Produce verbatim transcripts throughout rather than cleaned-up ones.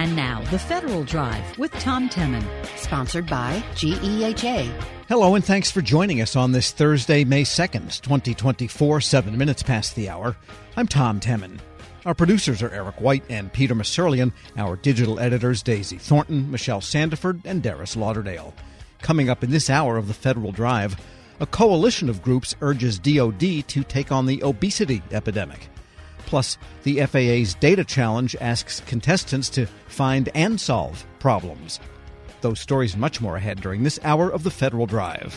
And now, The Federal Drive with Tom Temin. Sponsored by G E H A. Hello, and thanks for joining us on this Thursday, May second, twenty twenty-four, seven minutes past the hour. I'm Tom Temin. Our producers are Eric White and Peter Masurlian. Our digital editors, Daisy Thornton, Michelle Sandiford, and Darius Lauderdale. Coming up in this hour of The Federal Drive, a coalition of groups urges D O D to take on the obesity epidemic. Plus, the F A A's data challenge asks contestants to find and solve problems. Those stories and much more ahead during this hour of The Federal Drive.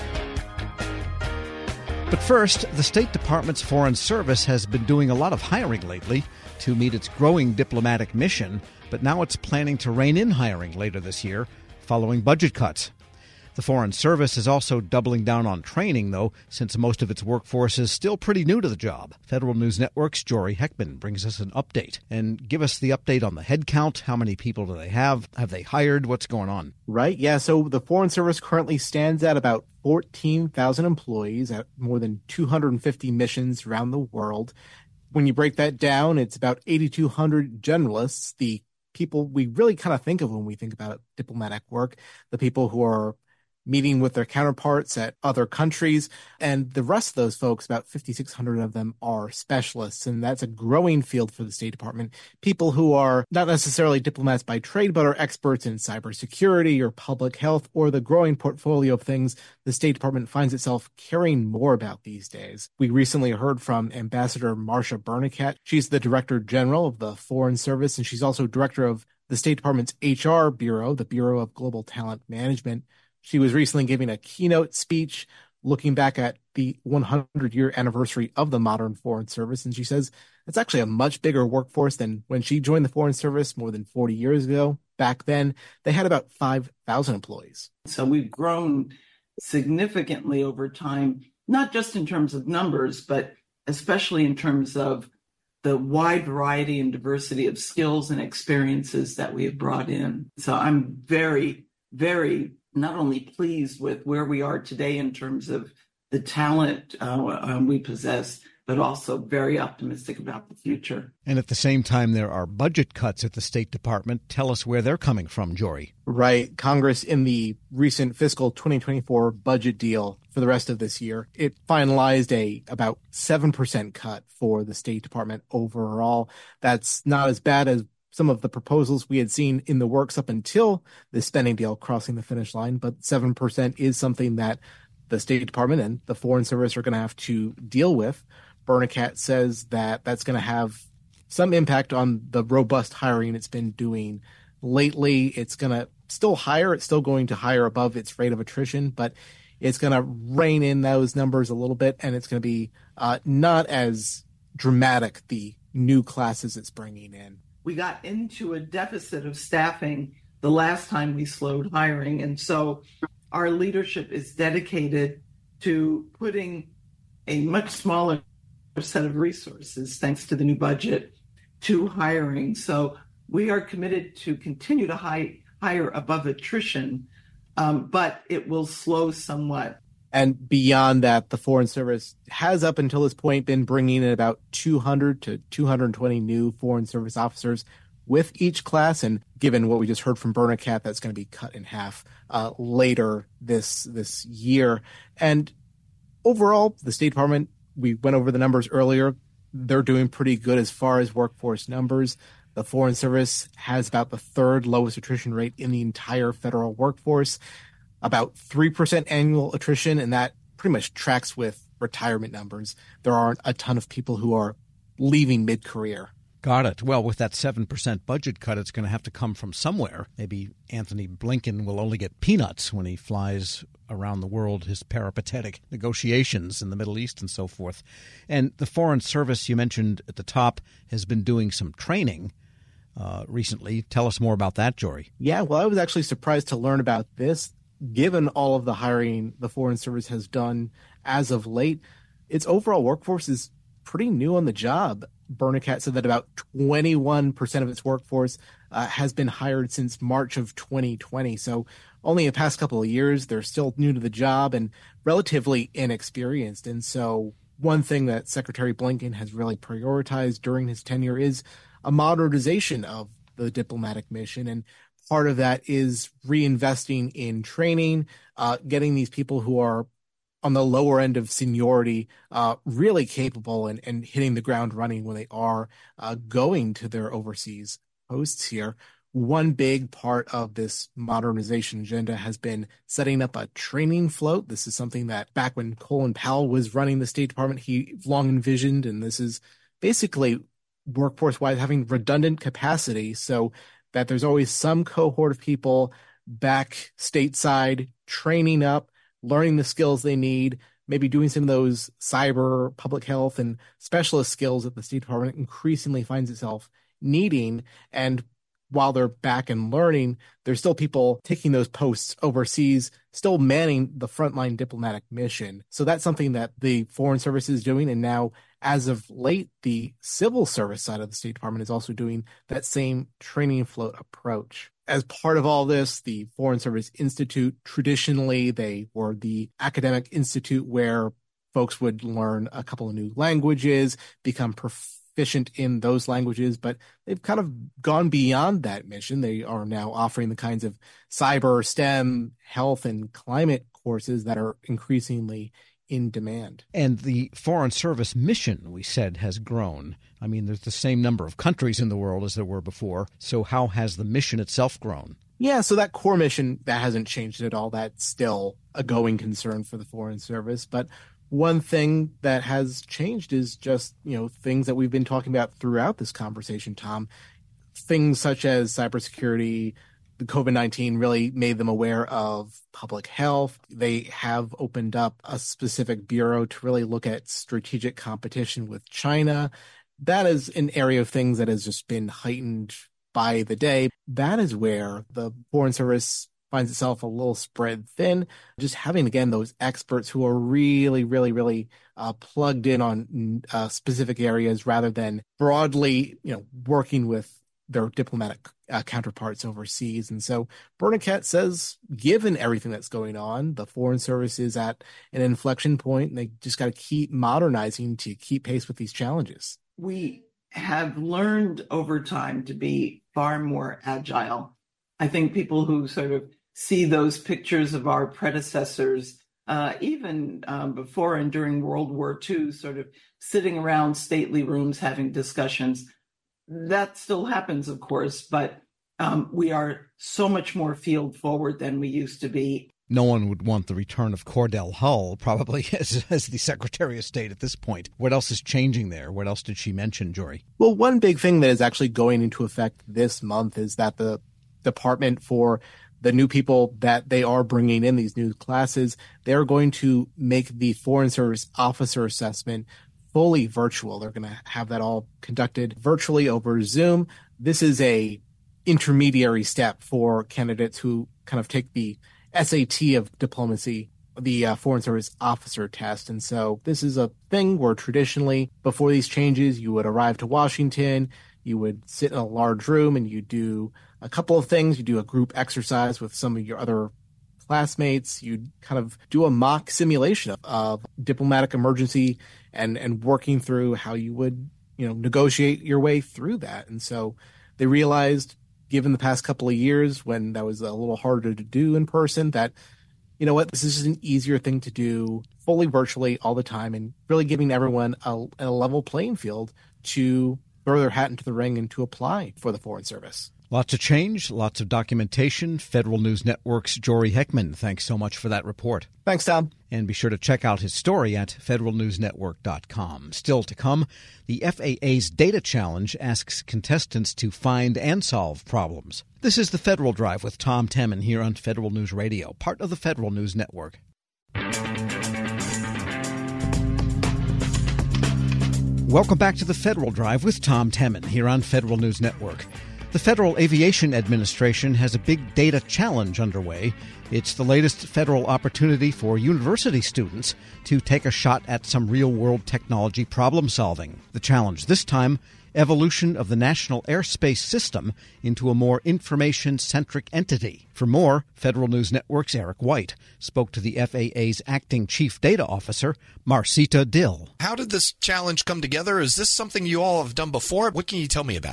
But first, the State Department's Foreign Service has been doing a lot of hiring lately to meet its growing diplomatic mission, but now it's planning to rein in hiring later this year following budget cuts. The Foreign Service is also doubling down on training, though, since most of its workforce is still pretty new to the job. Federal News Network's Jory Heckman brings us an update. And give us the update on the head count. How many people do they have? Have they hired? What's going on? Right, yeah. So the Foreign Service currently stands at about fourteen thousand employees at more than two hundred fifty missions around the world. When you break that down, it's about eighty-two hundred generalists, the people we really kind of think of when we think about diplomatic work, the people who are meeting with their counterparts at other countries. And the rest of those folks, about fifty-six hundred of them, are specialists. And that's a growing field for the State Department. People who are not necessarily diplomats by trade, but are experts in cybersecurity or public health, or the growing portfolio of things the State Department finds itself caring more about these days. We recently heard from Ambassador Marsha Bernicat. She's the Director General of the Foreign Service, and she's also Director of the State Department's H R Bureau, the Bureau of Global Talent Management. She was recently giving a keynote speech looking back at the one hundred year anniversary of the modern Foreign Service. And she says it's actually a much bigger workforce than when she joined the Foreign Service more than forty years ago. Back then, they had about five thousand employees. So we've grown significantly over time, not just in terms of numbers, but especially in terms of the wide variety and diversity of skills and experiences that we have brought in. So I'm very, very not only pleased with where we are today in terms of the talent uh, we possess, but also very optimistic about the future. And at the same time, there are budget cuts at the State Department. Tell us where they're coming from, Jory. Right. Congress, in the recent fiscal twenty twenty-four budget deal for the rest of this year, it finalized a about seven percent cut for the State Department overall. That's not as bad as some of the proposals we had seen in the works up until the spending deal crossing the finish line, but seven percent is something that the State Department and the Foreign Service are going to have to deal with. Bernicat says that that's going to have some impact on the robust hiring it's been doing lately. It's going to still hire. It's still going to hire above its rate of attrition, but it's going to rein in those numbers a little bit, and it's going to be uh, not as dramatic, the new classes it's bringing in. We got into a deficit of staffing the last time we slowed hiring. And so our leadership is dedicated to putting a much smaller set of resources, thanks to the new budget, to hiring. So we are committed to continue to high, hire above attrition, um, but it will slow somewhat. And beyond that, the Foreign Service has up until this point been bringing in about two hundred to two hundred twenty new Foreign Service officers with each class. And given what we just heard from Bernicat, that's going to be cut in half uh, later this this year. And overall, the State Department, we went over the numbers earlier, they're doing pretty good as far as workforce numbers. The Foreign Service has about the third lowest attrition rate in the entire federal workforce. About three percent annual attrition, and that pretty much tracks with retirement numbers. There aren't a ton of people who are leaving mid-career. Got it. Well, with that seven percent budget cut, it's going to have to come from somewhere. Maybe Anthony Blinken will only get peanuts when he flies around the world, his peripatetic negotiations in the Middle East and so forth. And the Foreign Service, you mentioned at the top, has been doing some training uh, recently. Tell us more about that, Jory. Yeah, well, I was actually surprised to learn about this. Given all of the hiring the Foreign Service has done as of late, its overall workforce is pretty new on the job. Bernicat said that about twenty-one percent of its workforce uh, has been hired since March of twenty twenty. So only the past couple of years, they're still new to the job and relatively inexperienced. And so one thing that Secretary Blinken has really prioritized during his tenure is a modernization of the diplomatic mission. And part of that is reinvesting in training, uh, getting these people who are on the lower end of seniority, uh, really capable and, and hitting the ground running when they are uh, going to their overseas posts here. One big part of this modernization agenda has been setting up a training float. This is something that back when Colin Powell was running the State Department, he long envisioned, and this is basically workforce-wise having redundant capacity so that there's always some cohort of people back stateside training up, learning the skills they need, maybe doing some of those cyber, public health, and specialist skills that the State Department increasingly finds itself needing. And while they're back and learning, there's still people taking those posts overseas, still manning the frontline diplomatic mission. So that's something that the Foreign Service is doing. And now, as of late, the civil service side of the State Department is also doing that same training float approach. As part of all this, the Foreign Service Institute, traditionally, they were the academic institute where folks would learn a couple of new languages, become proficient in those languages, but they've kind of gone beyond that mission. They are now offering the kinds of cyber, STEM, health, and climate courses that are increasingly in demand. And the Foreign Service mission, we said, has grown. I mean, there's the same number of countries in the world as there were before. So how has the mission itself grown? Yeah, so that core mission, that hasn't changed at all. That's still a going concern for the Foreign Service. But one thing that has changed is just, you know, things that we've been talking about throughout this conversation, Tom. Things such as cybersecurity. The COVID nineteen really made them aware of public health. They have opened up a specific bureau to really look at strategic competition with China. That is an area of things that has just been heightened by the day. That is where the Foreign Service finds itself a little spread thin. Just having, again, those experts who are really, really, really uh, plugged in on uh, specific areas rather than broadly, you know, working with their diplomatic uh, counterparts overseas. And so Bernadette says, given everything that's going on, the Foreign Service is at an inflection point, and they just got to keep modernizing to keep pace with these challenges. We have learned over time to be far more agile. I think people who sort of see those pictures of our predecessors, uh, even um, before and during World War Two, sort of sitting around stately rooms having discussions, that still happens, of course, but um, we are so much more field forward than we used to be. No one would want the return of Cordell Hull, probably, as, as the Secretary of State at this point. What else is changing there? What else did she mention, Jory? Well, one big thing that is actually going into effect this month is that the department, for the new people that they are bringing in, these new classes, they're going to make the Foreign Service officer assessment fully virtual. They're going to have that all conducted virtually over Zoom. This is a intermediary step for candidates who kind of take the S A T of diplomacy, the uh, Foreign Service officer test. And so this is a thing where traditionally, before these changes, you would arrive to Washington, you would sit in a large room, and you do a couple of things. You do a group exercise with some of your other classmates. You'd kind of do a mock simulation of, of diplomatic emergency and, and working through how you would, you know, negotiate your way through that. And so they realized, given the past couple of years when that was a little harder to do in person, that, you know what, this is just an easier thing to do fully virtually all the time and really giving everyone a, a level playing field to throw their hat into the ring and to apply for the Foreign Service. Lots of change, lots of documentation. Federal News Network's Jory Heckman, thanks so much for that report. Thanks, Tom. And be sure to check out his story at federal news network dot com. Still to come, the F A A's Data Challenge asks contestants to find and solve problems. This is the Federal Drive with Tom Temin here on Federal News Radio, part of the Federal News Network. Welcome back to the Federal Drive with Tom Temin here on Federal News Network. The Federal Aviation Administration has a big data challenge underway. It's the latest federal opportunity for university students to take a shot at some real-world technology problem-solving. The challenge this time, evolution of the National Airspace System into a more information-centric entity. For more, Federal News Network's Eric White spoke to the F A A's acting chief data officer, Marcita Dill. How did this challenge come together? Is this something you all have done before? What can you tell me about it?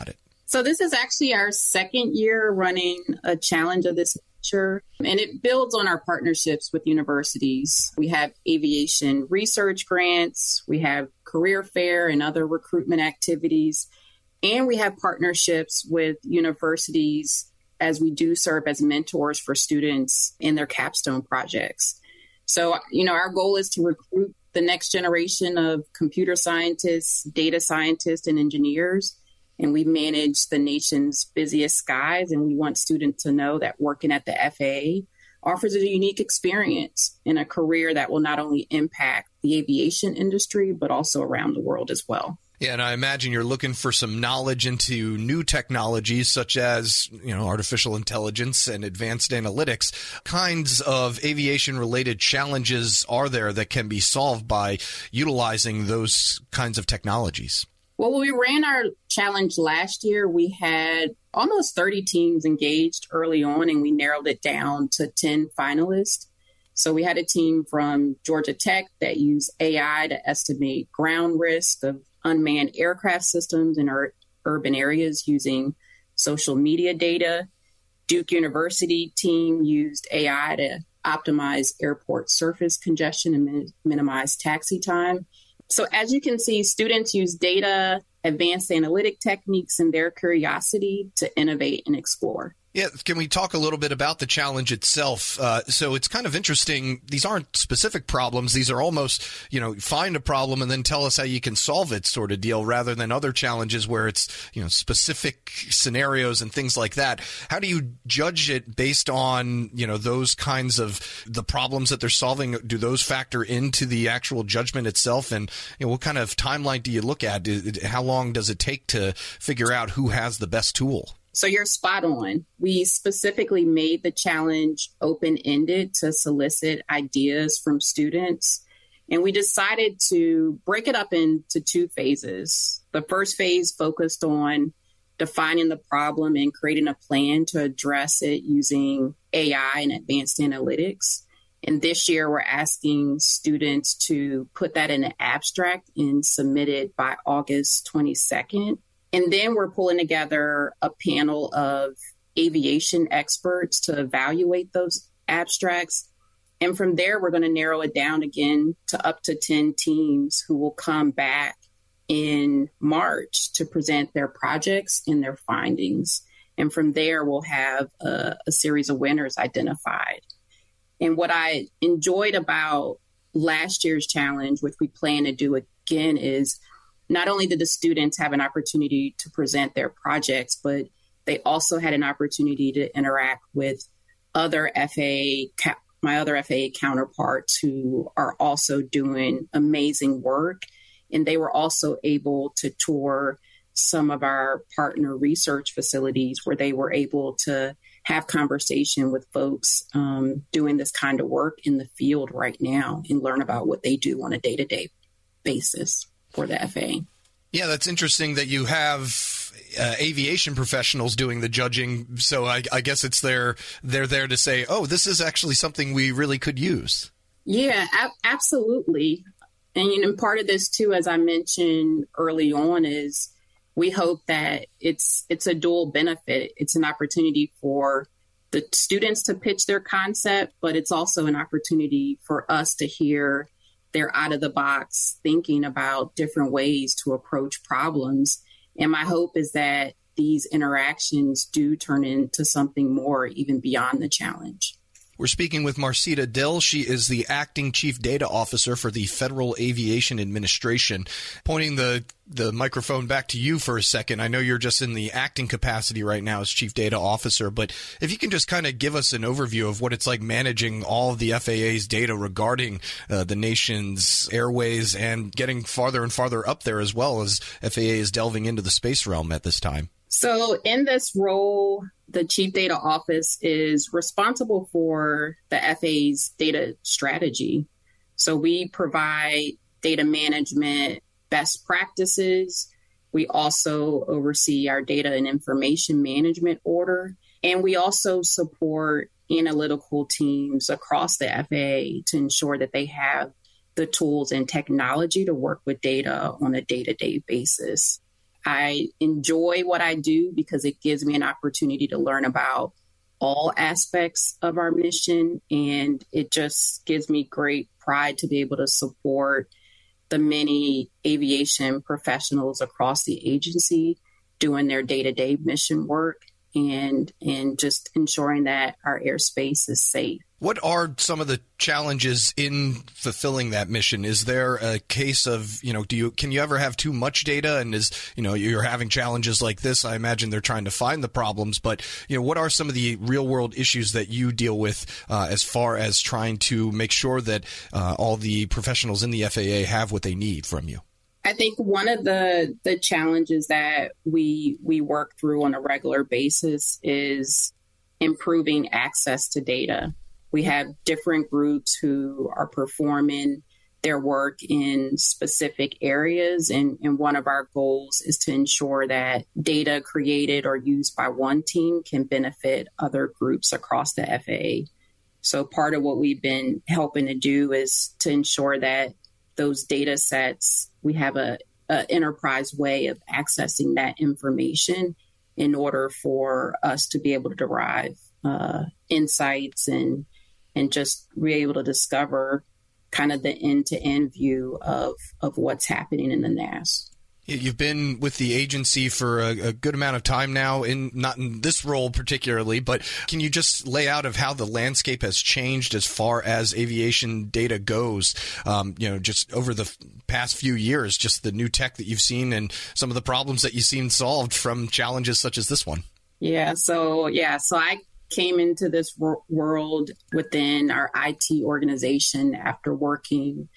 So this is actually our second year running a challenge of this nature, and it builds on our partnerships with universities. We have aviation research grants, we have career fair and other recruitment activities, and we have partnerships with universities as we do serve as mentors for students in their capstone projects. So, you know, our goal is to recruit the next generation of computer scientists, data scientists, and engineers. And we manage the nation's busiest skies. And we want students to know that working at the F A A offers a unique experience in a career that will not only impact the aviation industry, but also around the world as well. Yeah, and I imagine you're looking for some knowledge into new technologies such as, you know, artificial intelligence and advanced analytics. Kinds of aviation-related challenges are there that can be solved by utilizing those kinds of technologies? Well, when we ran our challenge last year, we had almost thirty teams engaged early on, and we narrowed it down to ten finalists. So we had a team from Georgia Tech that used A I to estimate ground risk of unmanned aircraft systems in ur- urban areas using social media data. Duke University team used A I to optimize airport surface congestion and min- minimize taxi time. So as you can see, students use data, advanced analytic techniques, and their curiosity to innovate and explore. Yeah, can we talk a little bit about the challenge itself? Uh, so it's kind of interesting. These aren't specific problems. These are almost, you know, find a problem and then tell us how you can solve it sort of deal, rather than other challenges where it's, you know, specific scenarios and things like that. How do you judge it based on, you know, those kinds of the problems that they're solving? Do those factor into the actual judgment itself? And, you know, what kind of timeline do you look at? How long does it take to figure out who has the best tool? So you're spot on. We specifically made the challenge open-ended to solicit ideas from students. And we decided to break it up into two phases. The first phase focused on defining the problem and creating a plan to address it using A I and advanced analytics. And this year, we're asking students to put that in an abstract and submit it by August twenty-second. And then we're pulling together a panel of aviation experts to evaluate those abstracts. And from there, we're going to narrow it down again to up to ten teams who will come back in March to present their projects and their findings. And from there, we'll have a, a series of winners identified. And what I enjoyed about last year's challenge, which we plan to do again, is not only did the students have an opportunity to present their projects, but they also had an opportunity to interact with other F A A, my other F A A counterparts who are also doing amazing work. And they were also able to tour some of our partner research facilities where they were able to have conversation with folks um, doing this kind of work in the field right now and learn about what they do on a day-to-day basis for the F A A. Yeah, that's interesting that you have uh, aviation professionals doing the judging. So I, I guess it's their, they're there to say, oh, this is actually something we really could use. Yeah, a- absolutely. And you know, part of this, too, as I mentioned early on, is we hope that it's it's a dual benefit. It's an opportunity for the students to pitch their concept, but it's also an opportunity for us to hear their out-of-the-box thinking about different ways to approach problems. And my hope is that these interactions do turn into something more even beyond the challenge. We're speaking with Marcita Dill. She is the acting chief data officer for the Federal Aviation Administration. Pointing the, the microphone back to you for a second. I know you're just in the acting capacity right now as chief data officer, but if you can just kind of give us an overview of what it's like managing all of the F A A's data regarding uh, the nation's airways and getting farther and farther up there, as well as F A A is delving into the space realm at this time. So in this role, the Chief Data Office is responsible for the F A A's data strategy. So we provide data management best practices. We also oversee our data and information management order. And we also support analytical teams across the F A A to ensure that they have the tools and technology to work with data on a day-to-day basis. I enjoy what I do because it gives me an opportunity to learn about all aspects of our mission. And it just gives me great pride to be able to support the many aviation professionals across the agency doing their day-to-day mission work and and just ensuring that our airspace is safe. What are some of the challenges in fulfilling that mission? Is there a case of, you know, do you can you ever have too much data? And is, you know, you're having challenges like this, I imagine they're trying to find the problems. But, you know, what are some of the real world issues that you deal with uh, as far as trying to make sure that uh, all the professionals in the F A A have what they need from you? I think one of the, the challenges that we we work through on a regular basis is improving access to data. We have different groups who are performing their work in specific areas, and, and one of our goals is to ensure that data created or used by one team can benefit other groups across the F A A. So part of what we've been helping to do is to ensure that those data sets, we have a, a enterprise way of accessing that information in order for us to be able to derive uh, insights and and just be able to discover kind of the end-to-end view of, of what's happening in the N A S. You've been with the agency for a, a good amount of time now, in not in this role particularly, but can you just lay out of how the landscape has changed as far as aviation data goes? Um, you know, just over the past few years, just the new tech that you've seen and some of the problems that you've seen solved from challenges such as this one. Yeah. So, yeah. So I came into this wor- world within our I T organization after working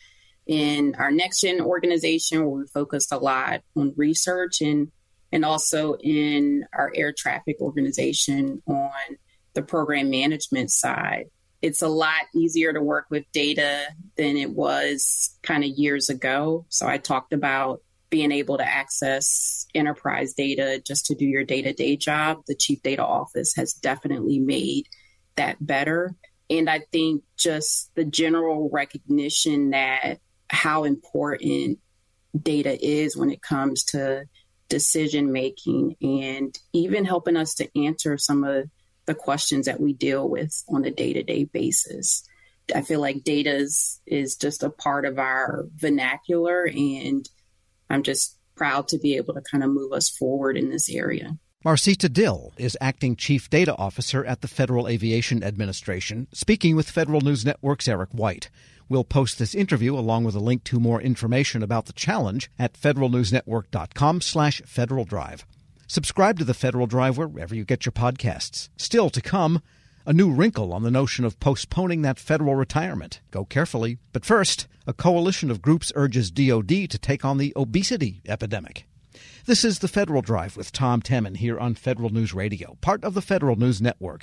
in our NextGen organization, where we focused a lot on research, and and also in our air traffic organization on the program management side. It's a lot easier to work with data than it was kind of years ago. So I talked about being able to access enterprise data just to do your day-to-day job. The Chief Data Office has definitely made that better. And I think just the general recognition that how important data is when it comes to decision making and even helping us to answer some of the questions that we deal with on a day-to-day basis. I feel like data is, is just a part of our vernacular, and I'm just proud to be able to kind of move us forward in this area. Marcita Dill is Acting Chief Data Officer at the Federal Aviation Administration, speaking with Federal News Network's Eric White. We'll post this interview along with a link to more information about the challenge at federalnewsnetwork.com slash Federal Drive. Subscribe to the Federal Drive wherever you get your podcasts. Still to come, a new wrinkle on the notion of postponing that federal retirement. Go carefully. But first, a coalition of groups urges D O D to take on the obesity epidemic. This is the Federal Drive with Tom Temin here on Federal News Radio, part of the Federal News Network.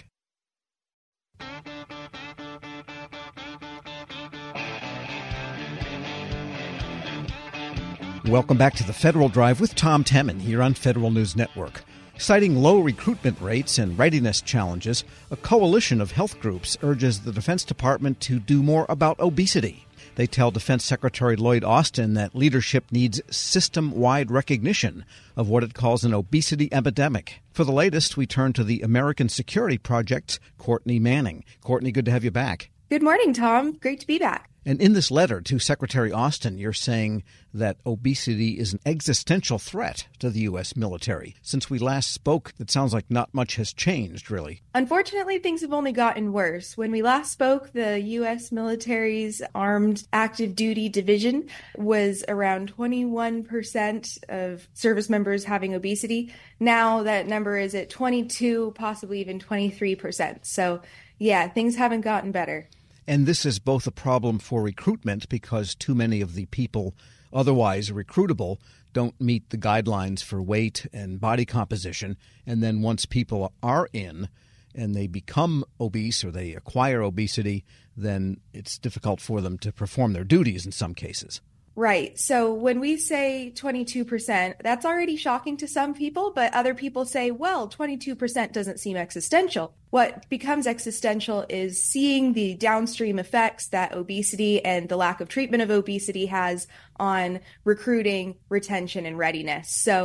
Welcome back to the Federal Drive with Tom Temin here on Federal News Network. Citing low recruitment rates and readiness challenges, a coalition of health groups urges the Defense Department to do more about obesity. They tell Defense Secretary Lloyd Austin that leadership needs system-wide recognition of what it calls an obesity epidemic. For the latest, we turn to the American Security Project's Courtney Manning. Courtney, good to have you back. Good morning, Tom. Great to be back. And in this letter to Secretary Austin, you're saying that obesity is an existential threat to the U S military. Since we last spoke, it sounds like not much has changed, really. Unfortunately, things have only gotten worse. When we last spoke, the U S military's Armed Active Duty Division was around twenty-one percent of service members having obesity. Now that number is at twenty-two, possibly even twenty-three percent. So, yeah, things haven't gotten better. And this is both a problem for recruitment because too many of the people otherwise recruitable don't meet the guidelines for weight and body composition. And then once people are in and they become obese or they acquire obesity, then it's difficult for them to perform their duties in some cases. Right. So when we say twenty-two percent, that's already shocking to some people, but other people say, well, twenty-two percent doesn't seem existential. What becomes existential is seeing the downstream effects that obesity and the lack of treatment of obesity has on recruiting, retention, and readiness. So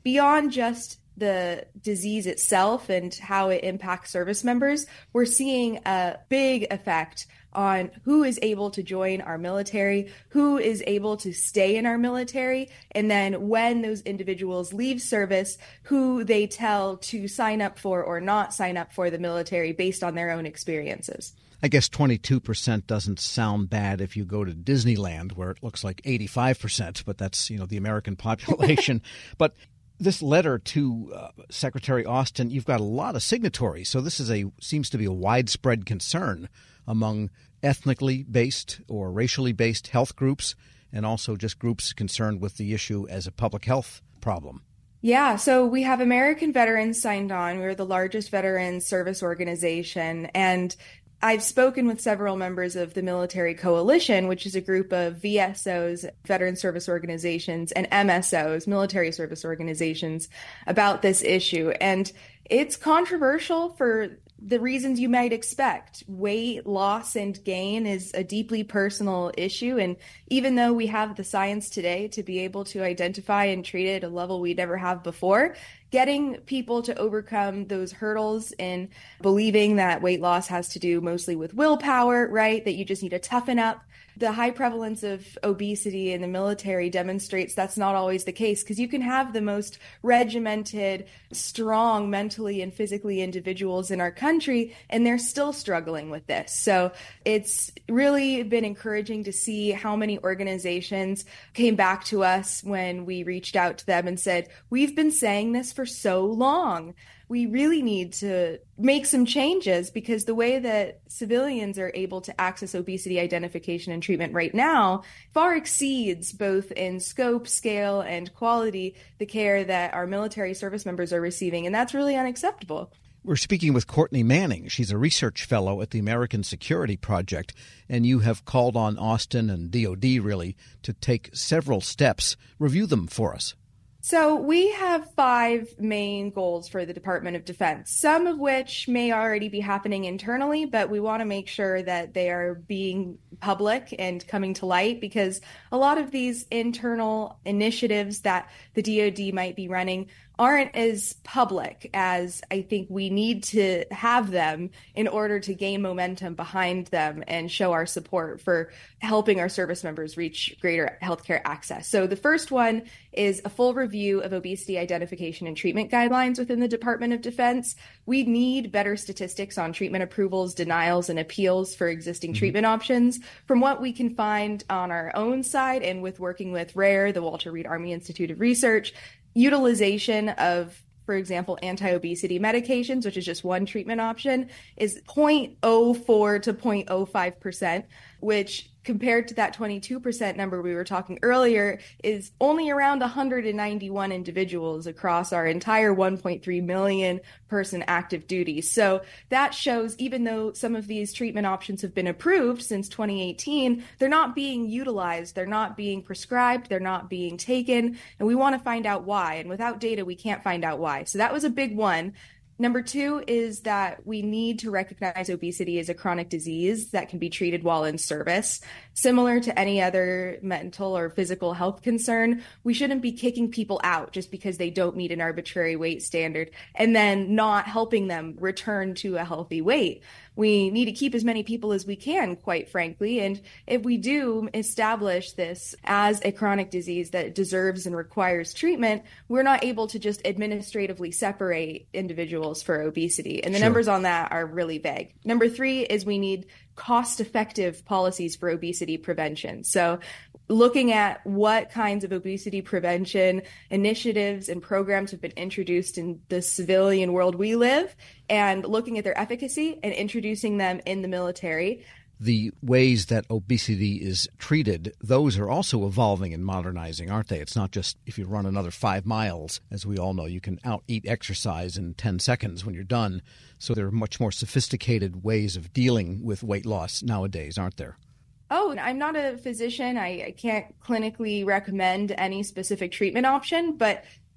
beyond just the disease itself and how it impacts service members, we're seeing a big effect on who is able to join our military, who is able to stay in our military, and then when those individuals leave service, who they tell to sign up for or not sign up for the military based on their own experiences. I guess twenty-two percent doesn't sound bad if you go to Disneyland, where it looks like eighty-five percent, but that's, you know, the American population. But this letter to uh, Secretary Austin, you've got a lot of signatories, so this is a seems to be a widespread concern among ethnically based or racially based health groups, and also just groups concerned with the issue as a public health problem. Yeah, so we have American veterans signed on. We're the largest veterans service organization, and I've spoken with several members of the Military Coalition, which is a group of V S Os, veteran service organizations, and M S Os, military service organizations, about this issue. And it's controversial for the reasons you might expect. Weight loss and gain is a deeply personal issue. And even though we have the science today to be able to identify and treat it at a level we never have before, getting people to overcome those hurdles in believing that weight loss has to do mostly with willpower, right? That you just need to toughen up. The high prevalence of obesity in the military demonstrates that's not always the case, because you can have the most regimented, strong mentally and physically individuals in our country, and they're still struggling with this. So it's really been encouraging to see how many organizations came back to us when we reached out to them and said, we've been saying this for so long. We really need to make some changes, because the way that civilians are able to access obesity identification and treatment right now far exceeds, both in scope, scale, and quality, the care that our military service members are receiving. And that's really unacceptable. We're speaking with Courtney Manning. She's a research fellow at the American Security Project, and you have called on Austin and D O D, really, to take several steps. Review them for us. So we have five main goals for the Department of Defense, some of which may already be happening internally, but we want to make sure that they are being public and coming to light, because a lot of these internal initiatives that the D O D might be running aren't as public as I think we need to have them in order to gain momentum behind them and show our support for helping our service members reach greater healthcare access. So the first one is a full review of obesity identification and treatment guidelines within the Department of Defense. We need better statistics on treatment approvals, denials, and appeals for existing mm-hmm. treatment options. From what we can find on our own side and with working with RARE, the Walter Reed Army Institute of Research, utilization of, for example, anti-obesity medications, which is just one treatment option, is zero point zero four to zero point zero five percent, which compared to that twenty-two percent number we were talking earlier is only around one hundred ninety-one individuals across our entire one point three million person active duty. So that shows, even though some of these treatment options have been approved since twenty eighteen, they're not being utilized, they're not being prescribed, they're not being taken, and we want to find out why. And without data, we can't find out why. So that was a big one. Number two is that we need to recognize obesity as a chronic disease that can be treated while in service. Similar to any other mental or physical health concern, we shouldn't be kicking people out just because they don't meet an arbitrary weight standard and then not helping them return to a healthy weight. We need to keep as many people as we can, quite frankly. And if we do establish this as a chronic disease that deserves and requires treatment, we're not able to just administratively separate individuals for obesity. And the sure. numbers on that are really vague. Number three is we need cost-effective policies for obesity prevention. So looking at what kinds of obesity prevention initiatives and programs have been introduced in the civilian world we live, and looking at their efficacy and introducing them in the military. The ways that obesity is treated, those are also evolving and modernizing, aren't they? It's not just if you run another five miles. As we all know, you can out-eat exercise in ten seconds when you're done. So there are much more sophisticated ways of dealing with weight loss nowadays, aren't there? Oh, I'm not a physician. I, I can't clinically recommend any specific treatment option, but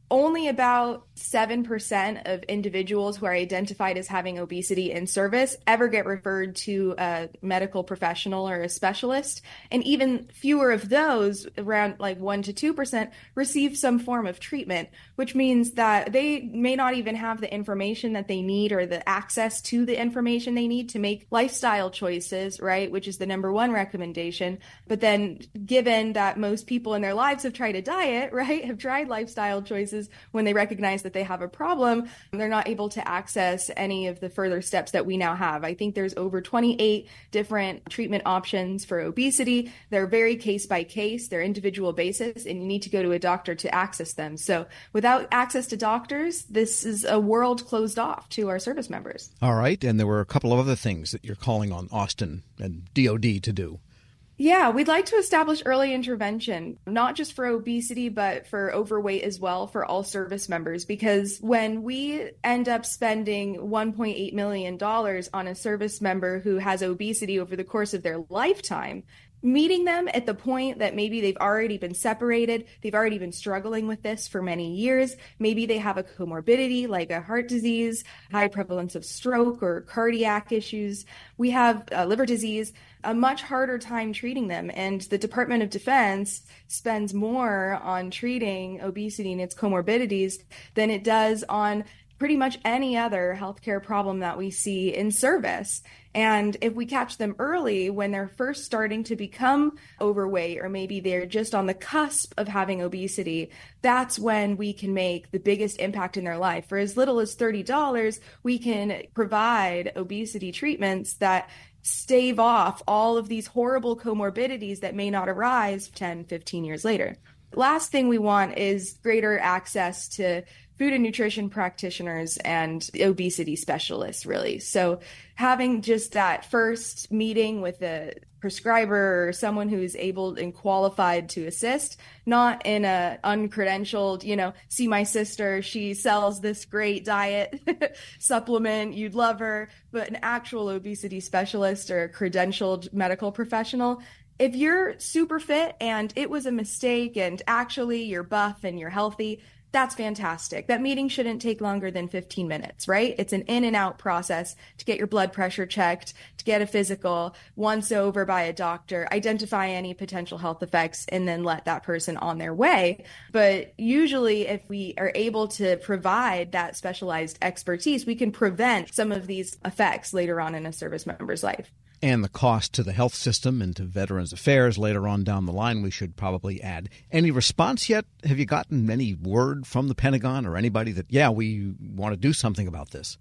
only about seven percent of individuals who are identified as having obesity in service ever get referred to a medical professional or a specialist. And even fewer of those, around like one to two percent, receive some form of treatment, which means that they may not even have the information that they need or the access to the information they need to make lifestyle choices, right? Which is the number one recommendation. But then given that most people in their lives have tried a diet, right, have tried lifestyle choices, when they recognize that they have a problem, they're not able to access any of the further steps that we now have. I think there's over twenty-eight different treatment options for obesity. They're very case by case, they're individual basis, and you need to go to a doctor to access them. So without access to doctors, this is a world closed off to our service members. All right. And there were a couple of other things that you're calling on Austin and D O D to do. Yeah, we'd like to establish early intervention, not just for obesity, but for overweight as well for all service members, because when we end up spending one point eight million dollars on a service member who has obesity over the course of their lifetime, meeting them at the point that maybe they've already been separated, they've already been struggling with this for many years, maybe they have a comorbidity like a heart disease, high prevalence of stroke or cardiac issues, we have uh, liver disease, a much harder time treating them. And the Department of Defense spends more on treating obesity and its comorbidities than it does on pretty much any other healthcare problem that we see in service. And if we catch them early when they're first starting to become overweight, or maybe they're just on the cusp of having obesity, that's when we can make the biggest impact in their life. For as little as thirty dollars, we can provide obesity treatments that stave off all of these horrible comorbidities that may not arise ten, fifteen years later. Last thing we want is greater access to food and nutrition practitioners and obesity specialists, really. So having just that first meeting with a prescriber or someone who is able and qualified to assist, not in a uncredentialed, you know, see my sister, she sells this great diet supplement, you'd love her, but an actual obesity specialist or a credentialed medical professional. If you're super fit and it was a mistake and actually you're buff and you're healthy, that's fantastic. That meeting shouldn't take longer than fifteen minutes, right? It's an in and out process to get your blood pressure checked, to get a physical, once over by a doctor, identify any potential health effects, and then let that person on their way. But usually if we are able to provide that specialized expertise, we can prevent some of these effects later on in a service member's life. And the cost to the health system and to Veterans Affairs later on down the line, we should probably add. Any response yet? Have you gotten any word from the Pentagon or anybody that, yeah, we want to do something about this?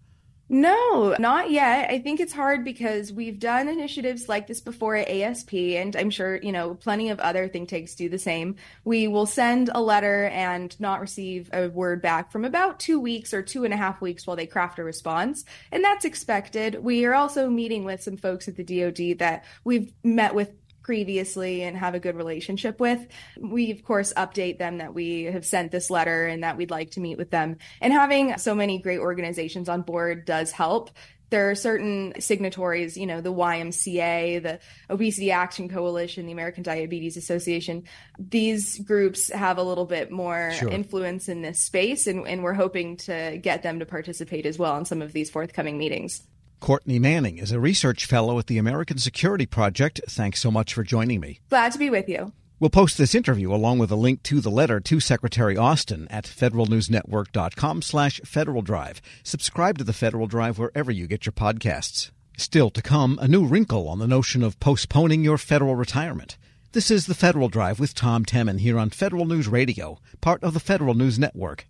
No, not yet. I think it's hard because we've done initiatives like this before at A S P, and I'm sure, you know, plenty of other think tanks do the same. We will send a letter and not receive a word back from about two weeks or two and a half weeks while they craft a response. And that's expected. We are also meeting with some folks at the D O D that we've met with previously and have a good relationship with. We, of course, update them that we have sent this letter and that we'd like to meet with them. And having so many great organizations on board does help. There are certain signatories, you know, the Y M C A, the Obesity Action Coalition, the American Diabetes Association. These groups have a little bit more sure. influence in this space, and, and we're hoping to get them to participate as well in some of these forthcoming meetings. Courtney Manning is a research fellow at the American Security Project. Thanks so much for joining me. Glad to be with you. We'll post this interview along with a link to the letter to Secretary Austin at federalnewsnetwork.com slash Federal Drive. Subscribe to the Federal Drive wherever you get your podcasts. Still to come, a new wrinkle on the notion of postponing your federal retirement. This is the Federal Drive with Tom Temin here on Federal News Radio, part of the Federal News Network.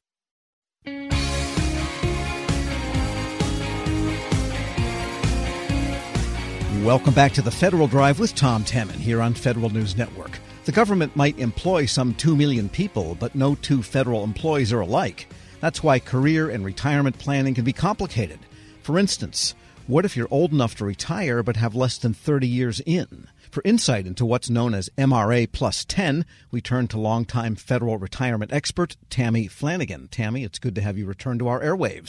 Welcome back to the Federal Drive with Tom Temin here on Federal News Network. The government might employ some two million people, but no two federal employees are alike. That's why career and retirement planning can be complicated. For instance, what if you're old enough to retire but have less than thirty years in? For insight into what's known as M R A plus ten, we turn to longtime federal retirement expert Tammy Flanagan. Tammy, it's good to have you return to our airwaves.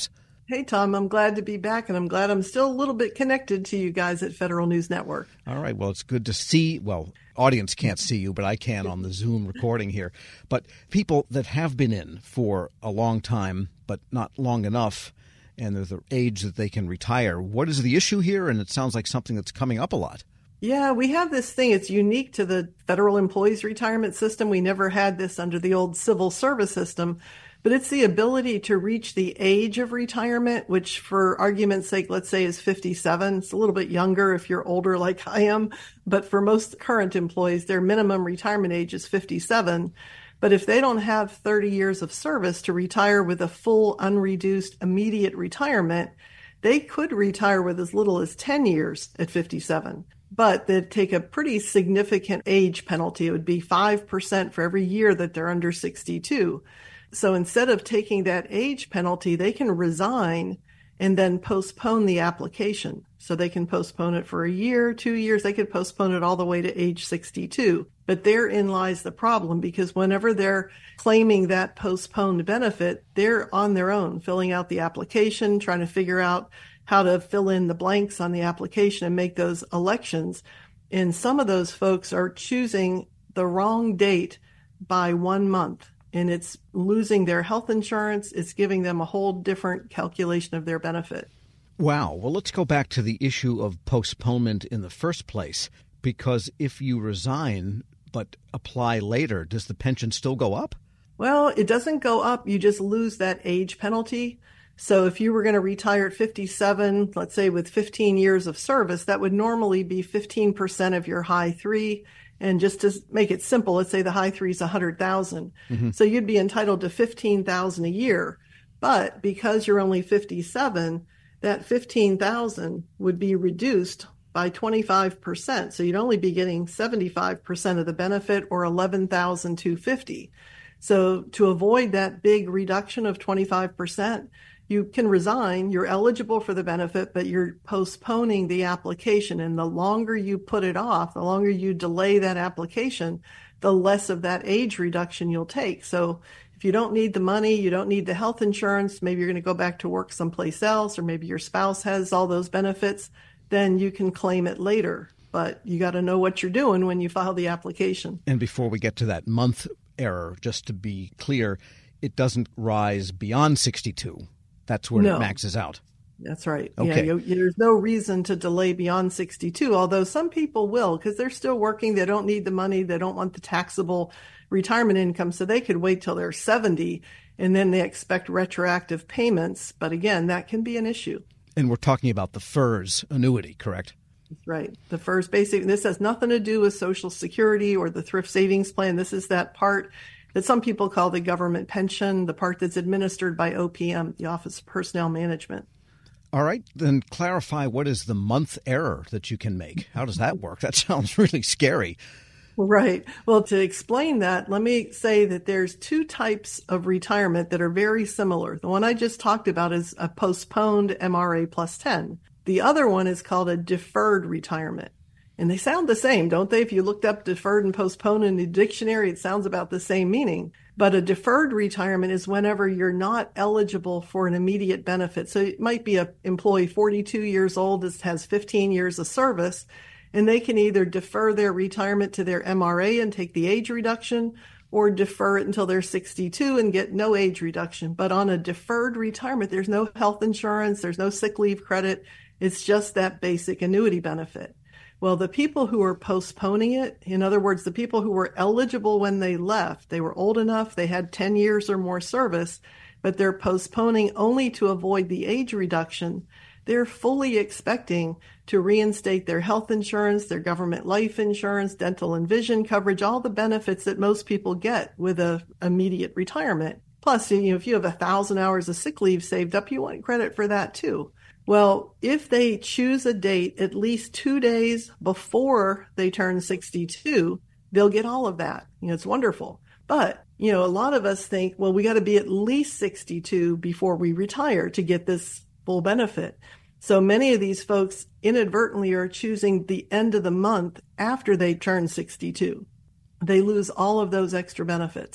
Hey, Tom, I'm glad to be back, and I'm glad I'm still a little bit connected to you guys at Federal News Network. All right. Well, it's good to see. Well, audience can't see you, but I can on the Zoom recording here. But people that have been in for a long time, but not long enough, and they're the age that they can retire, what is the issue here? And it sounds like something that's coming up a lot. Yeah, we have this thing. It's unique to the federal employees retirement system. We never had this under the old civil service system. But it's the ability to reach the age of retirement, which for argument's sake, let's say is fifty-seven. It's a little bit younger if you're older like I am. But for most current employees, their minimum retirement age is fifty-seven. But if they don't have thirty years of service to retire with a full, unreduced, immediate retirement, they could retire with as little as ten years at fifty-seven. But they'd take a pretty significant age penalty. It would be five percent for every year that they're under sixty-two. So instead of taking that age penalty, they can resign and then postpone the application. So they can postpone it for a year, two years. They could postpone it all the way to age sixty-two. But therein lies the problem, because whenever they're claiming that postponed benefit, they're on their own, filling out the application, trying to figure out how to fill in the blanks on the application and make those elections. And some of those folks are choosing the wrong date by one month. And it's losing their health insurance. It's giving them a whole different calculation of their benefit. Wow. Well, let's go back to the issue of postponement in the first place, because if you resign but apply later, does the pension still go up? Well, it doesn't go up. You just lose that age penalty. So if you were going to retire at fifty-seven, let's say with fifteen years of service, that would normally be fifteen percent of your high three. And just to make it simple, let's say the high three is one hundred thousand. Mm-hmm. So you'd be entitled to fifteen thousand a year. But because you're only fifty-seven, that fifteen thousand would be reduced by twenty-five percent. So you'd only be getting seventy-five percent of the benefit, or eleven thousand two hundred fifty dollars. So to avoid that big reduction of twenty-five percent, you can resign, you're eligible for the benefit, but you're postponing the application. And the longer you put it off, the longer you delay that application, the less of that age reduction you'll take. So if you don't need the money, you don't need the health insurance, maybe you're going to go back to work someplace else, or maybe your spouse has all those benefits, then you can claim it later. But you got to know what you're doing when you file the application. And before we get to that month error, just to be clear, it doesn't rise beyond sixty-two. That's where no. it maxes out. That's right. Okay. Yeah, you, you, there's no reason to delay beyond sixty-two, although some people will, because they're still working. They don't need the money. They don't want the taxable retirement income. So they could wait till they're seventy, and then they expect retroactive payments. But again, that can be an issue. And we're talking about the F E R S annuity, correct? That's right. The F E R S basic, this has nothing to do with Social Security or the Thrift Savings Plan. This is that part that some people call the government pension, the part that's administered by O P M, the Office of Personnel Management. All right. Then clarify, what is the month error that you can make? How does that work? That sounds really scary. Right. Well, to explain that, let me say that there's two types of retirement that are very similar. The one I just talked about is a postponed M R A plus ten. The other one is called a deferred retirement. And they sound the same, don't they? If you looked up deferred and postponed in the dictionary, it sounds about the same meaning. But a deferred retirement is whenever you're not eligible for an immediate benefit. So it might be an employee forty-two years old that has fifteen years of service, and they can either defer their retirement to their M R A and take the age reduction, or defer it until they're sixty-two and get no age reduction. But on a deferred retirement, there's no health insurance, there's no sick leave credit. It's just that basic annuity benefit. Well, the people who are postponing it, in other words, the people who were eligible when they left, they were old enough, they had ten years or more service, but they're postponing only to avoid the age reduction. They're fully expecting to reinstate their health insurance, their government life insurance, dental and vision coverage, all the benefits that most people get with a immediate retirement. Plus, you know, if you have a thousand hours of sick leave saved up, you want credit for that too. Well, if they choose a date at least two days before they turn sixty-two, they'll get all of that. You know, it's wonderful. But, you know, a lot of us think, well, we got to be at least sixty-two before we retire to get this full benefit. So many of these folks inadvertently are choosing the end of the month after they turn sixty-two. They lose all of those extra benefits.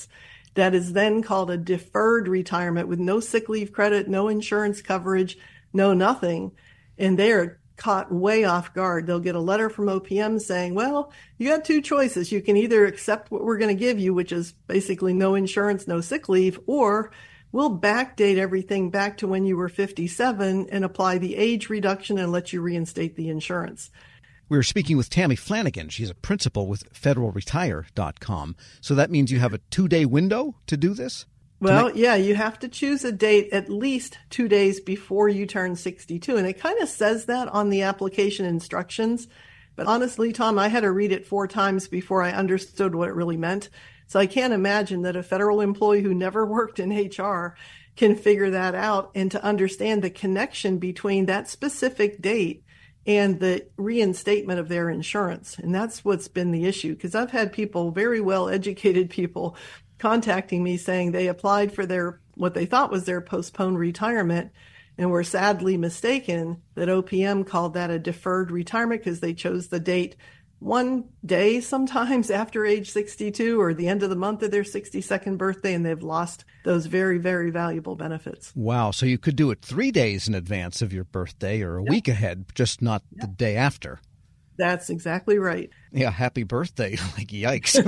That is then called a deferred retirement with no sick leave credit, no insurance coverage, no nothing. And they're caught way off guard. They'll get a letter from O P M saying, well, you got two choices. You can either accept what we're going to give you, which is basically no insurance, no sick leave, or we'll backdate everything back to when you were fifty-seven and apply the age reduction and let you reinstate the insurance. We're speaking with Tammy Flanagan. She's a principal with federal retire dot com. So that means you have a two-day window to do this? Well, make- yeah, you have to choose a date at least two days before you turn sixty-two. And it kind of says that on the application instructions. But honestly, Tom, I had to read it four times before I understood what it really meant. So I can't imagine that a federal employee who never worked in H R can figure that out and to understand the connection between that specific date and the reinstatement of their insurance. And that's what's been the issue, because I've had people, very well educated people, contacting me saying they applied for their what they thought was their postponed retirement and were sadly mistaken that O P M called that a deferred retirement because they chose the date one day sometimes after age sixty-two or the end of the month of their sixty-second birthday, and they've lost those very, very valuable benefits. Wow. So you could do it three days in advance of your birthday or a Yeah. week ahead, just not Yeah. the day after. That's exactly right. Yeah, happy birthday. Like, yikes.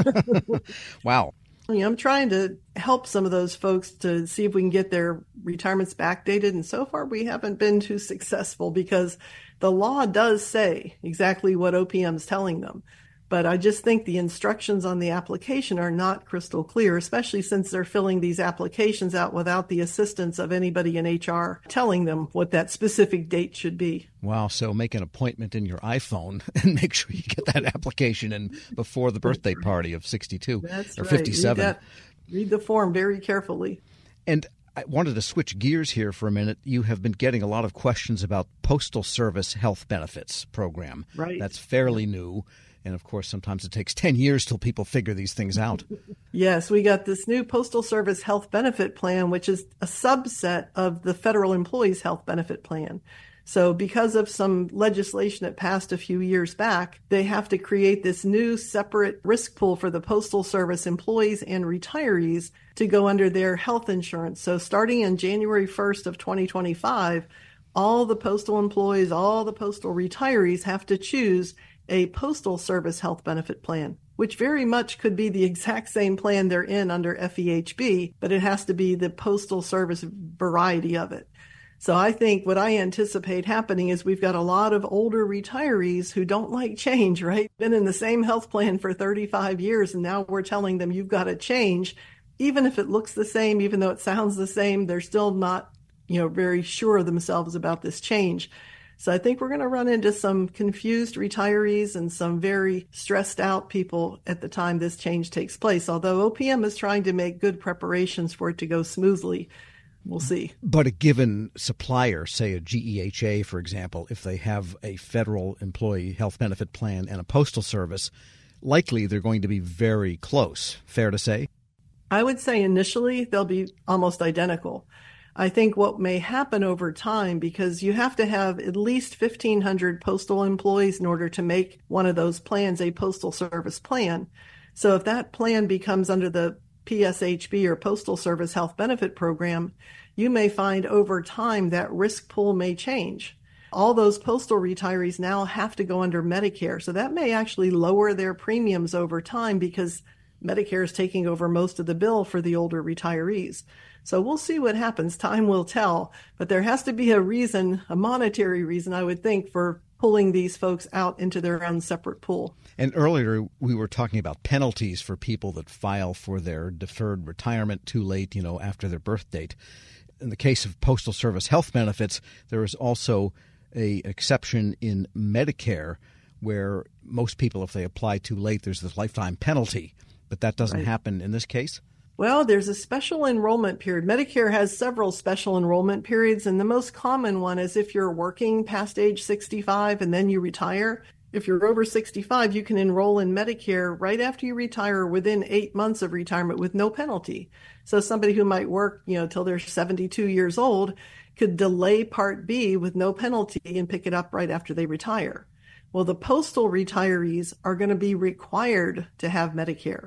Wow. You know, I'm trying to help some of those folks to see if we can get their retirements backdated. And so far, we haven't been too successful because the law does say exactly what O P M is telling them. But I just think the instructions on the application are not crystal clear, especially since they're filling these applications out without the assistance of anybody in H R telling them what that specific date should be. Wow. So make an appointment in your iPhone and make sure you get that application in before the birthday party of sixty-two That's or right. fifty-seven. Read, that, read the form very carefully. And I wanted to switch gears here for a minute. You have been getting a lot of questions about Postal Service Health Benefits Program. Right. That's fairly new. And, of course, sometimes it takes ten years till people figure these things out. Yes, we got this new Postal Service Health Benefit Plan, which is a subset of the Federal Employees Health Benefit Plan. So because of some legislation that passed a few years back, they have to create this new separate risk pool for the Postal Service employees and retirees to go under their health insurance. So starting in January first of twenty twenty-five, all the postal employees, all the postal retirees have to choose a Postal Service Health Benefit Plan, which very much could be the exact same plan they're in under F E H B, but it has to be the Postal Service variety of it. So I think what I anticipate happening is we've got a lot of older retirees who don't like change, right? Been in the same health plan for thirty-five years, and now we're telling them you've got to change. Even if it looks the same, even though it sounds the same, they're still not, you know, very sure of themselves about this change. So I think we're going to run into some confused retirees and some very stressed out people at the time this change takes place, although O P M is trying to make good preparations for it to go smoothly. We'll see. But a given supplier, say a G E H A, for example, if they have a federal employee health benefit plan and a postal service, likely they're going to be very close. Fair to say? I would say initially they'll be almost identical. I think what may happen over time, because you have to have at least fifteen hundred postal employees in order to make one of those plans a postal service plan. So if that plan becomes under the P S H B or Postal Service Health Benefit Program, you may find over time that risk pool may change. All those postal retirees now have to go under Medicare. So that may actually lower their premiums over time because Medicare is taking over most of the bill for the older retirees. So we'll see what happens. Time will tell. But there has to be a reason, a monetary reason, I would think, for pulling these folks out into their own separate pool. And earlier we were talking about penalties for people that file for their deferred retirement too late, you know, after their birth date. In the case of Postal Service health benefits, there is also a exception in Medicare where most people, if they apply too late, there's this lifetime penalty. But that doesn't Right. happen in this case? Well, there's a special enrollment period. Medicare has several special enrollment periods, and the most common one is if you're working past age sixty-five and then you retire. If you're over sixty-five, you can enroll in Medicare right after you retire within eight months of retirement with no penalty. So somebody who might work, you know, till they're seventy-two years old could delay Part B with no penalty and pick it up right after they retire. Well, the postal retirees are going to be required to have Medicare.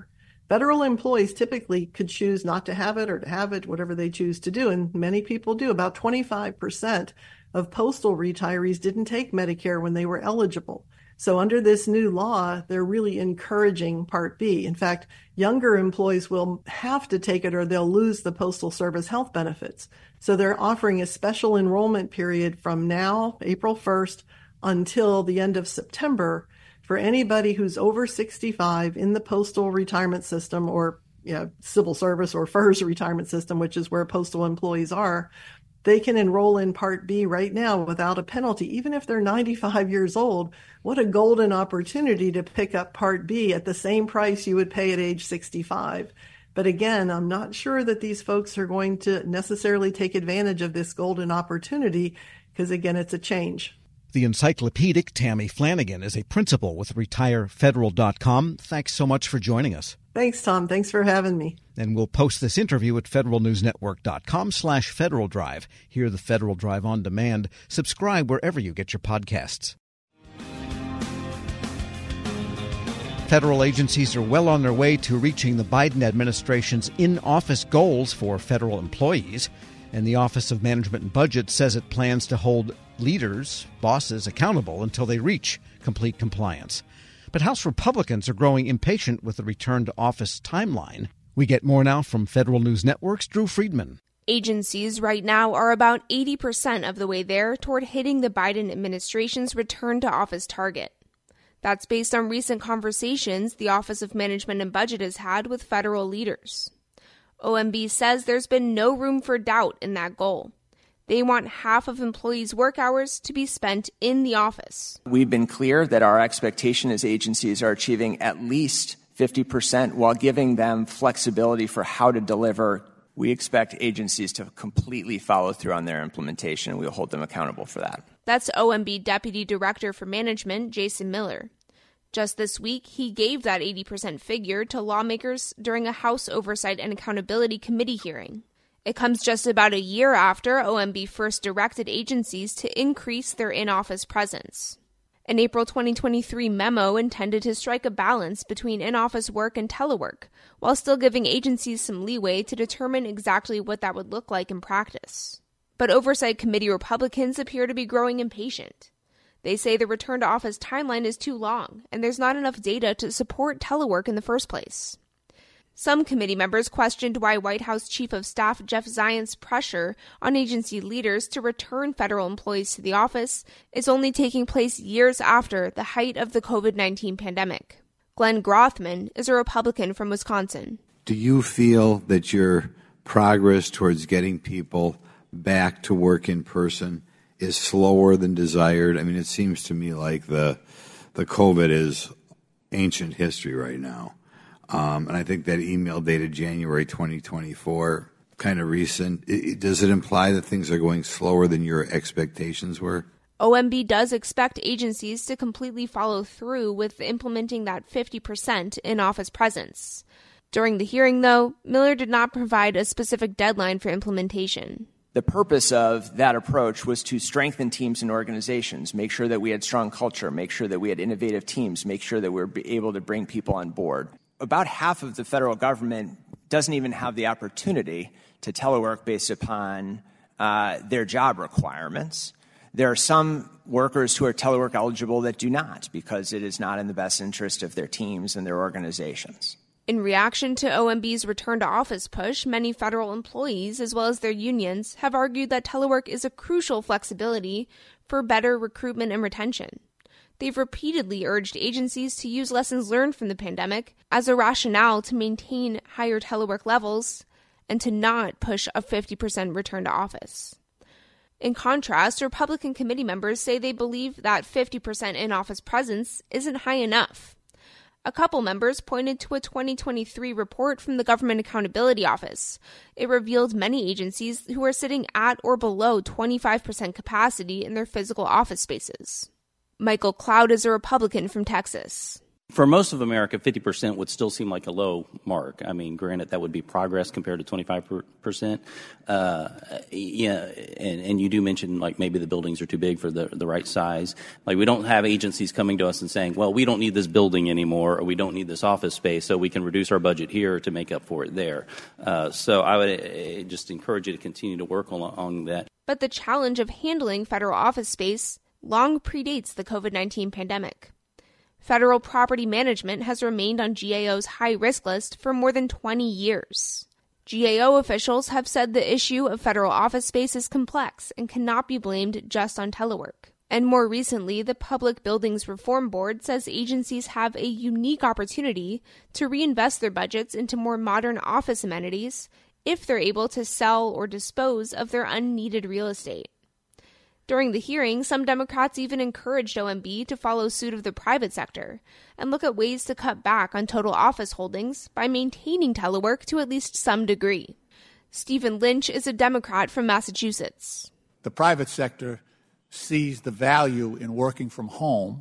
Federal employees typically could choose not to have it or to have it, whatever they choose to do. And many people do. About twenty-five percent of postal retirees didn't take Medicare when they were eligible. So under this new law, they're really encouraging Part B. In fact, younger employees will have to take it or they'll lose the Postal Service health benefits. So they're offering a special enrollment period from now, April first, until the end of September for anybody who's over sixty-five in the postal retirement system or you know, civil service or F E R S retirement system, which is where postal employees are. They can enroll in Part B right now without a penalty, even if they're ninety-five years old. What a golden opportunity to pick up Part B at the same price you would pay at age sixty-five. But again, I'm not sure that these folks are going to necessarily take advantage of this golden opportunity because, again, it's a change. The encyclopedic Tammy Flanagan is a principal with retire federal dot com. Thanks so much for joining us. Thanks, Tom. Thanks for having me. And we'll post this interview at federal news network dot com slash Federal Drive. Hear the Federal Drive on demand. Subscribe wherever you get your podcasts. Federal agencies are well on their way to reaching the Biden administration's in-office goals for federal employees. And the Office of Management and Budget says it plans to hold leaders, bosses, accountable until they reach complete compliance. But House Republicans are growing impatient with the return to office timeline. We get more now from Federal News Network's Drew Friedman. Agencies right now are about eighty percent of the way there toward hitting the Biden administration's return to office target. That's based on recent conversations the Office of Management and Budget has had with federal leaders. O M B says there's been no room for doubt in that goal. They want half of employees' work hours to be spent in the office. We've been clear that our expectation is agencies are achieving at least fifty percent while giving them flexibility for how to deliver. We expect agencies to completely follow through on their implementation, and we'll hold them accountable for that. That's O M B Deputy Director for Management, Jason Miller. Just this week, he gave that eighty percent figure to lawmakers during a House Oversight and Accountability Committee hearing. It comes just about a year after O M B first directed agencies to increase their in-office presence. An April twenty twenty-three memo intended to strike a balance between in-office work and telework, while still giving agencies some leeway to determine exactly what that would look like in practice. But Oversight Committee Republicans appear to be growing impatient. They say the return to office timeline is too long, and there's not enough data to support telework in the first place. Some committee members questioned why White House Chief of Staff Jeff Zient's pressure on agency leaders to return federal employees to the office is only taking place years after the height of the covid nineteen pandemic. Glenn Grothman is a Republican from Wisconsin. Do you feel that your progress towards getting people back to work in person is slower than desired? I mean, it seems to me like the the COVID is ancient history right now. Um, and I think that email dated January twenty twenty-four, kind of recent. It, does it imply that things are going slower than your expectations were? O M B does expect agencies to completely follow through with implementing that fifty percent in-office presence. During the hearing, though, Miller did not provide a specific deadline for implementation. The purpose of that approach was to strengthen teams and organizations, make sure that we had strong culture, make sure that we had innovative teams, make sure that we were able to bring people on board. About half of the federal government doesn't even have the opportunity to telework based upon uh, their job requirements. There are some workers who are telework eligible that do not because it is not in the best interest of their teams and their organizations. In reaction to O M B's return to office push, many federal employees, as well as their unions, have argued that telework is a crucial flexibility for better recruitment and retention. They've repeatedly urged agencies to use lessons learned from the pandemic as a rationale to maintain higher telework levels and to not push a fifty percent return to office. In contrast, Republican committee members say they believe that fifty percent in-office presence isn't high enough. A couple members pointed to a twenty twenty-three report from the Government Accountability Office. It revealed many agencies who are sitting at or below twenty-five percent capacity in their physical office spaces. Michael Cloud is a Republican from Texas. For most of America, fifty percent would still seem like a low mark. I mean, granted, that would be progress compared to twenty-five percent. Uh, yeah, and, and you do mention, like, maybe the buildings are too big for the, the right size. Like, we don't have agencies coming to us and saying, well, we don't need this building anymore, or we don't need this office space, so we can reduce our budget here to make up for it there. Uh, so I would uh, just encourage you to continue to work on, on that. But the challenge of handling federal office space long predates the COVID nineteen pandemic. Federal property management has remained on G A O's high-risk list for more than twenty years. G A O officials have said the issue of federal office space is complex and cannot be blamed just on telework. And more recently, the Public Buildings Reform Board says agencies have a unique opportunity to reinvest their budgets into more modern office amenities if they're able to sell or dispose of their unneeded real estate. During the hearing, some Democrats even encouraged O M B to follow suit of the private sector and look at ways to cut back on total office holdings by maintaining telework to at least some degree. Stephen Lynch is a Democrat from Massachusetts. The private sector sees the value in working from home,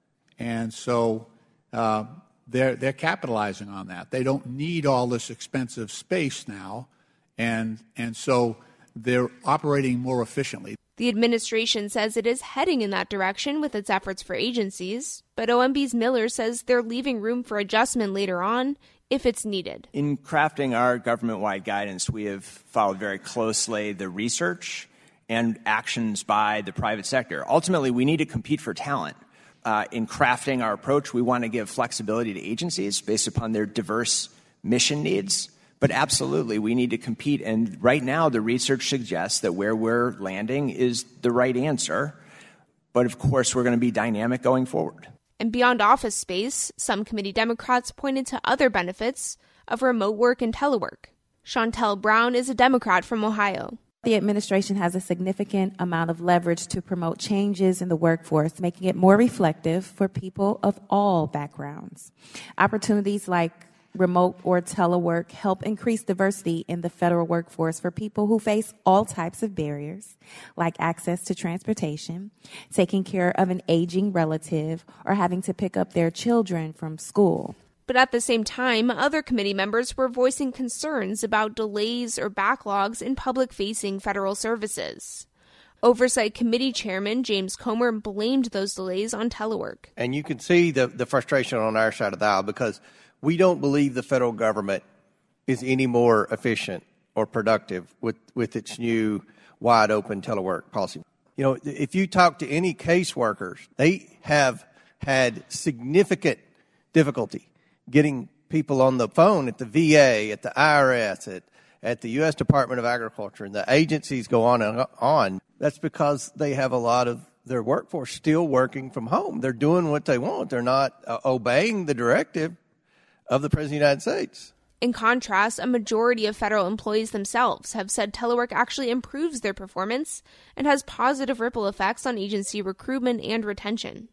and so uh, they're, they're capitalizing on that. They don't need all this expensive space now, and, and so they're operating more efficiently. The administration says it is heading in that direction with its efforts for agencies, but O M B's Miller says they're leaving room for adjustment later on if it's needed. In crafting our government-wide guidance, we have followed very closely the research and actions by the private sector. Ultimately, we need to compete for talent. Uh, in crafting our approach, we want to give flexibility to agencies based upon their diverse mission needs. But absolutely, we need to compete. And right now, the research suggests that where we're landing is the right answer. But of course, we're going to be dynamic going forward. And beyond office space, some committee Democrats pointed to other benefits of remote work and telework. Chantel Brown is a Democrat from Ohio. The administration has a significant amount of leverage to promote changes in the workforce, making it more reflective for people of all backgrounds. Opportunities like remote or telework help increase diversity in the federal workforce for people who face all types of barriers, like access to transportation, taking care of an aging relative, or having to pick up their children from school. But at the same time, other committee members were voicing concerns about delays or backlogs in public-facing federal services. Oversight Committee Chairman James Comer blamed those delays on telework. And you can see the, the frustration on our side of the aisle because we don't believe the federal government is any more efficient or productive with, with its new wide-open telework policy. You know, if you talk to any caseworkers, they have had significant difficulty getting people on the phone at the V A, at the I R S, at, at the U S Department of Agriculture, and the agencies go on and on. That's because they have a lot of their workforce still working from home. They're doing what they want. They're not uh, obeying the directive of the President of the United States. In contrast, a majority of federal employees themselves have said telework actually improves their performance and has positive ripple effects on agency recruitment and retention.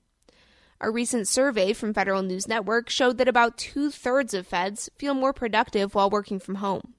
A recent survey from Federal News Network showed that about two-thirds of feds feel more productive while working from home.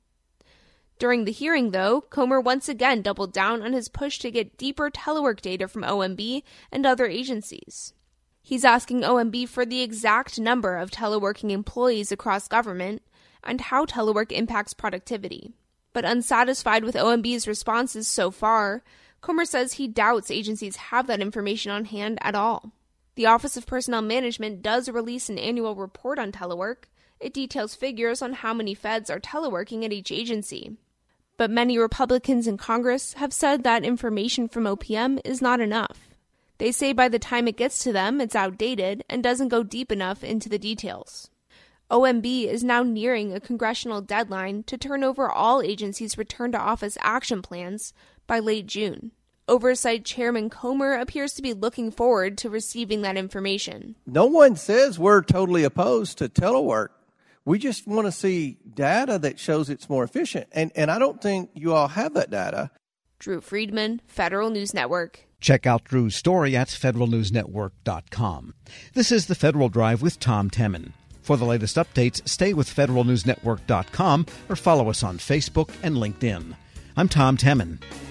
During the hearing, though, Comer once again doubled down on his push to get deeper telework data from O M B and other agencies. He's asking O M B for the exact number of teleworking employees across government and how telework impacts productivity. But unsatisfied with O M B's responses so far, Comer says he doubts agencies have that information on hand at all. The Office of Personnel Management does release an annual report on telework. It details figures on how many feds are teleworking at each agency. But many Republicans in Congress have said that information from O P M is not enough. They say by the time it gets to them, it's outdated and doesn't go deep enough into the details. O M B is now nearing a congressional deadline to turn over all agencies' return-to-office action plans by late June. Oversight Chairman Comer appears to be looking forward to receiving that information. No one says we're totally opposed to telework. We just want to see data that shows it's more efficient. And, and I don't think you all have that data. Drew Friedman, Federal News Network. Check out Drew's story at federal news network dot com. This is the Federal Drive with Tom Temin. For the latest updates, stay with federal news network dot com or follow us on Facebook and LinkedIn. I'm Tom Temin.